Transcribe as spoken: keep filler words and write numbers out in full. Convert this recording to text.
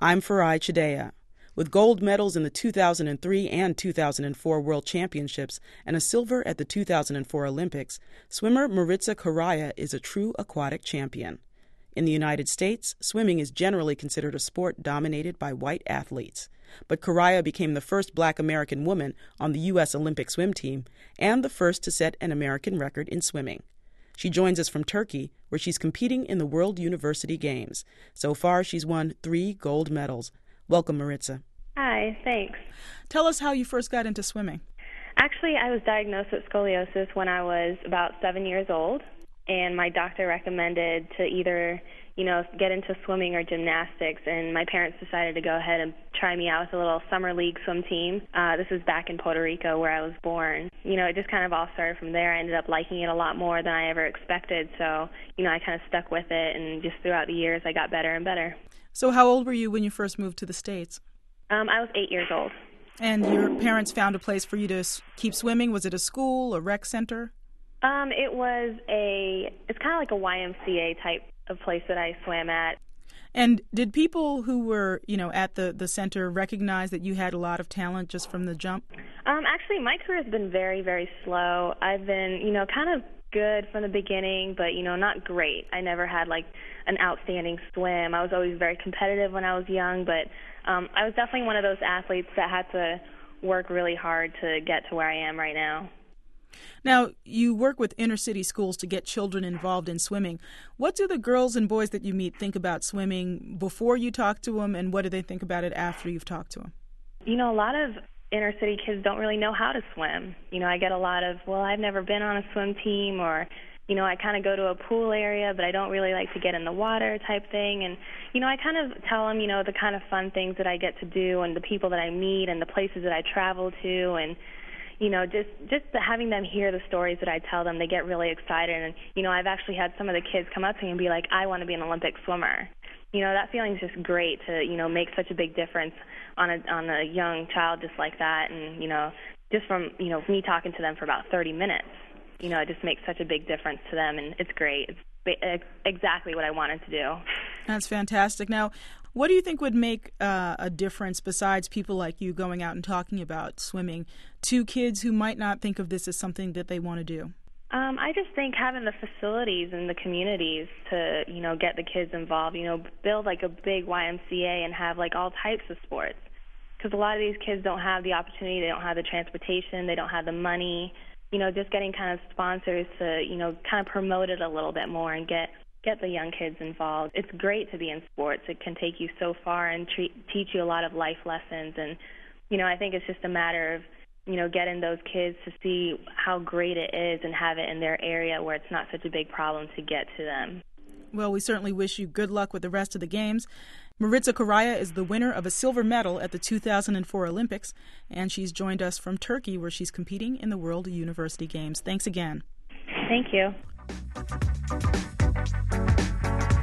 I'm Farai Chideya. With gold medals in the two thousand three and two thousand four World Championships and a silver at the two thousand four Olympics, swimmer Maritza Correia is a true aquatic champion. In the United States, swimming is generally considered a sport dominated by white athletes. But Correia became the first black American woman on the U S Olympic swim team and the first to set an American record in swimming. She joins us from Turkey, where she's competing in the World University Games. So far, she's won three gold medals. Welcome, Maritza. Hi, thanks. Tell us how you first got into swimming. Actually, I was diagnosed with scoliosis when I was about seven years old, and my doctor recommended to either, you know, get into swimming or gymnastics, and my parents decided to go ahead and try me out with a little summer league swim team. Uh, this was back in Puerto Rico where I was born. You know, it just kind of all started from there. I ended up liking it a lot more than I ever expected, so, you know, I kind of stuck with it, and just throughout the years I got better and better. So how old were you when you first moved to the States? Um, I was eight years old. And your parents found a place for you to keep swimming? Was it a school, a rec center? Um, it was a, it's kind of like a Y M C A type of place that I swam at. And did people who were, you know, at the, the center recognize that you had a lot of talent just from the jump? Um, actually, my career has been very, very slow. I've been, you know, kind of good from the beginning, but, you know, not great. I never had, like, an outstanding swim. I was always very competitive when I was young, but um, I was definitely one of those athletes that had to work really hard to get to where I am right now. Now, you work with inner city schools to get children involved in swimming. What do the girls and boys that you meet think about swimming before you talk to them, and what do they think about it after you've talked to them? You know, a lot of inner city kids don't really know how to swim. You know, I get a lot of, well, I've never been on a swim team, or, you know, I kind of go to a pool area, but I don't really like to get in the water type thing. And, you know, I kind of tell them, you know, the kind of fun things that I get to do and the people that I meet and the places that I travel to, and you know, just just the, having them hear the stories that I tell them, they get really excited. And, you know, I've actually had some of the kids come up to me and be like, I want to be an Olympic swimmer. You know, that feeling is just great to, you know, make such a big difference on a on a young child just like that. And, you know, just from, you know, me talking to them for about thirty minutes, you know, it just makes such a big difference to them. And it's great. It's exactly what I wanted to do. That's fantastic. Now, what do you think would make uh, a difference, besides people like you going out and talking about swimming, to kids who might not think of this as something that they want to do? Um, I just think having the facilities and the communities to, you know, get the kids involved, you know, build like a big Y M C A and have like all types of sports. Because a lot of these kids don't have the opportunity, they don't have the transportation, they don't have the money. You know, just getting kind of sponsors to, you know, kind of promote it a little bit more and get get the young kids involved. It's great to be in sports. It can take you so far and treat, teach you a lot of life lessons. And, you know, I think it's just a matter of, you know, getting those kids to see how great it is and have it in their area where it's not such a big problem to get to them. Well, we certainly wish you good luck with the rest of the games. Maritza Correia is the winner of a silver medal at the two thousand four Olympics, and she's joined us from Turkey, where she's competing in the World University Games. Thanks again. Thank you.